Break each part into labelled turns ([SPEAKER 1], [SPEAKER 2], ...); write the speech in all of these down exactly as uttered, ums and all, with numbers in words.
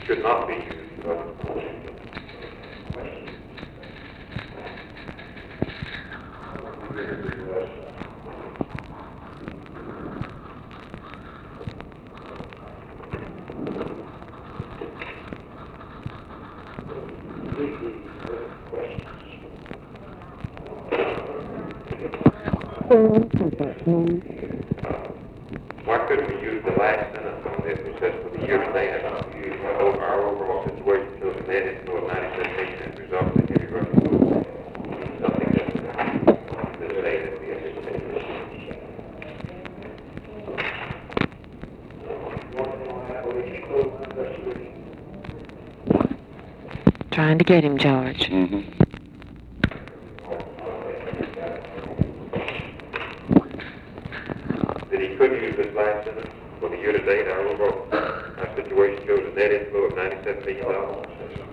[SPEAKER 1] should not be used. But why couldn't we use the last sentence on this, which says for the year to date, our our overall situation shows a net inflow of ninety-seven million as a result of the heavy Russian move? Something that that say that we anticipated.
[SPEAKER 2] Trying to get him, George.
[SPEAKER 3] Mm-hmm.
[SPEAKER 1] That he could use this last sentence for the year to date, our overall our situation shows a net inflow of ninety-seven million dollars.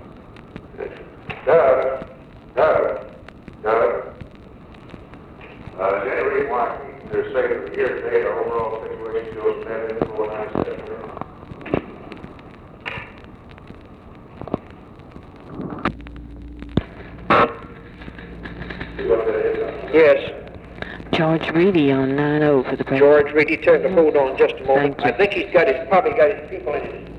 [SPEAKER 4] Doug, Doug, Doug, uh, is there any reason why they're saying that the year to date, our overall situation shows a net inflow of ninety-seven million?
[SPEAKER 5] Yes,
[SPEAKER 2] George Reedy on nine oh for the president.
[SPEAKER 5] George Reedy, turn the hold on just a moment.
[SPEAKER 2] Thank you.
[SPEAKER 5] I think he's got his, probably got his people in it.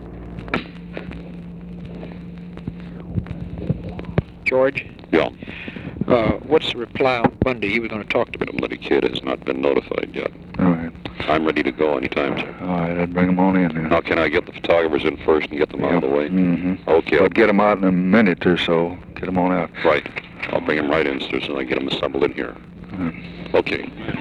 [SPEAKER 3] George?
[SPEAKER 6] Yeah.
[SPEAKER 3] Uh, what's the reply on Bundy? You were going to talk to me.
[SPEAKER 6] But the kid has not been notified yet.
[SPEAKER 7] All right.
[SPEAKER 6] I'm ready to go anytime, sir.
[SPEAKER 7] All right, I'd bring them on in then.
[SPEAKER 6] Now, can I get the photographers in first and get them out of the way?
[SPEAKER 7] Mm-hmm.
[SPEAKER 6] Okay.
[SPEAKER 7] I'll get them out in a minute or so. Get them on out.
[SPEAKER 6] Right. I'll bring them right in, sir, so I get them assembled in here.
[SPEAKER 7] Mm.
[SPEAKER 6] Okay.